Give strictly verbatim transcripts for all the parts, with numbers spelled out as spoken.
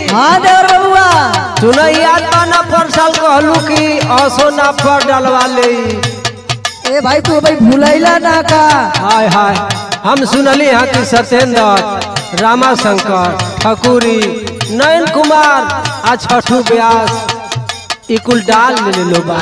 हाँ देवर बबुआ सुना याद ना पर साल कहलू कि असो ना पर डलवा ले। ए भाई तू भाई भूलैला ना का। हाय हाय हम सुनली यहाँ की सत्येंद्र रामा शंकर ठकुरी नयन कुमार आ छठू व्यास इकुल डाल ले लो बा।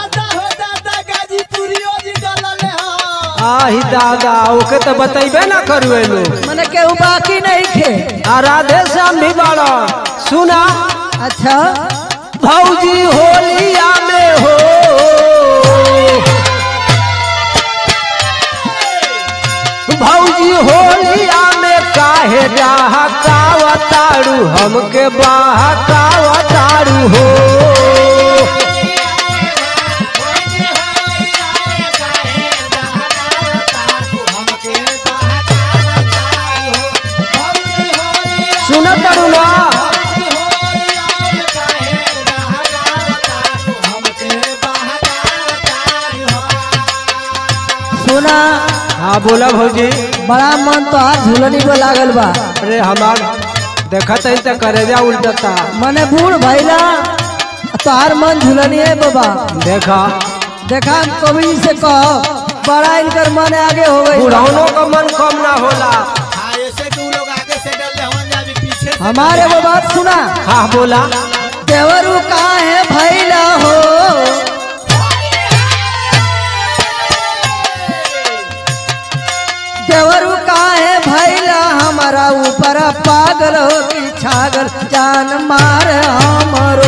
आही दादा ओके तो बतैबे ना करुए लो मने केहू बाकी नहीं थे। आ राधे श्याम भी बाड़ा सुना। अच्छा भौजी होलिया में हो भौजी होलिया में काहे डहकावतारू हमके बहकावतारू हो। सुना करू ना सुना। हाँ बोला भौजी। बड़ा मन तो आज झूलनी को लागल बा। अरे हमार देखत है तो करेजा उल्टता। मने बूढ़ भैला तोहार मन झूलनी है बाबा। देखा देखा हम कवि से कहो बड़ा इनकर मन आगे हो गई। बुढ़ानों का मन कम ना होला। हमारे वो बात सुना। हाँ बोला। देवरू कहाँ है भैला हो देवरू कहाँ है भैला हमारा ऊपर पागल हो कि छागल जान मार हमरो।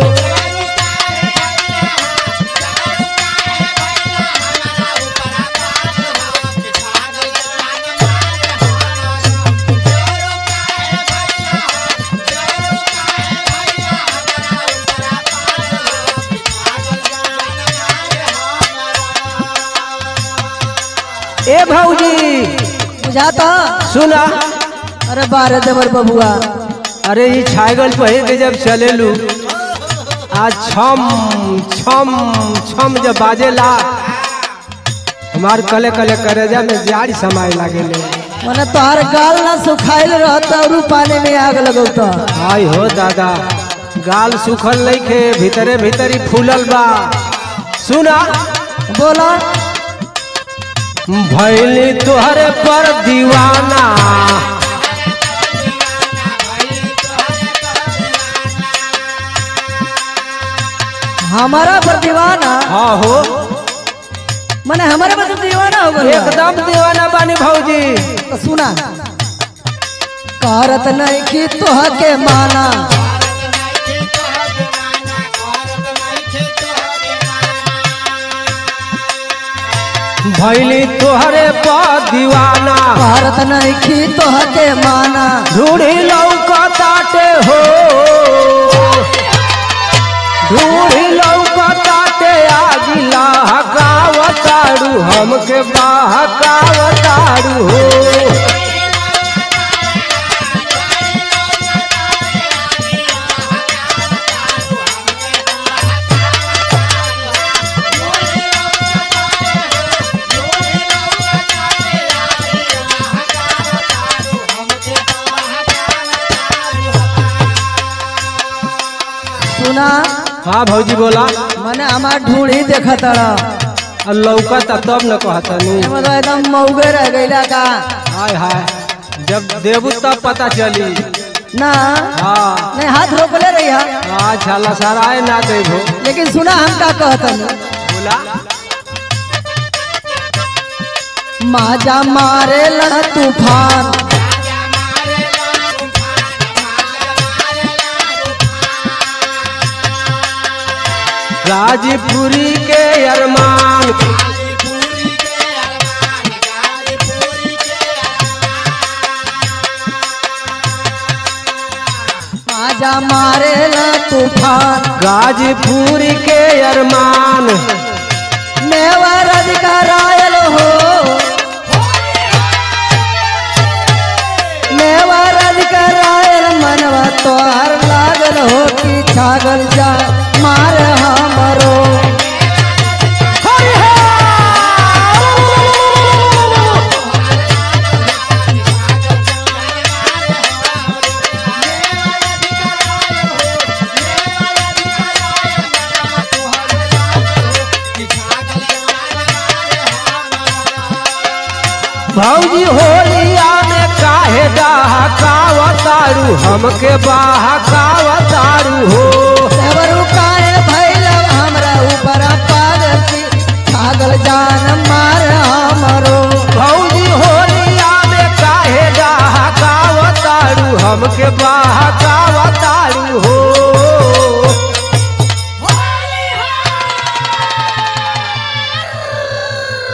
ए भौजी बुझाता सुना। अरे बारे देवर बबुआ। अरे ये छागल पहिर के जब चलेलू आज छम छम छम जब बाजेला हमार कले कले करेजा में जारी समाए लागेले। मने तोहार गाल ना सुखाइल रहता और पानी में आग लगौता। हाय हो दादा गाल सुखल नहीं खे भीतरे भीतरी फूलल बा। सुना बोला। भैली तुहरे पर दीवाना हमारा पर दीवाना। हाँ हो मने हमारे पर दीवाना हो गया। एकदम दीवाना बानी भौजी। तो सुना करत नहीं कि तोह के माना भैली तुहरे पर दीवाना करत नहीं कि तोह के माना। ढूढ़ी लौकताटे हो ढूढ़ी लौकताटे आगिला हकावतारू हमके बहकावतारू हो। सुना। हाँ भौजी बोला। मने हमार ढूंढी देखा तड़ा लौकता तब न कहता नहीं। मतलब एकदम मौगे रह गईला का। हाय हाय जब देबू तब पता चली ना हाँ नहीं हाथ रोकले रही है। अच्छा लसराए ना देबो। लेकिन सुना हम का कहतन बोला। माजा मारे लड़ तूफान गाजीपुरी के अरमान माजा मारे लड़ तूफान गाजीपुरी के अरमान नेवर अधिकारायल हो नेवर अधिकारायल मनवा तोहर लागल हो कि छागल जा मार हमरो। भौजी होलिया में काहे डहकावतारू हमके बहकावतारू हो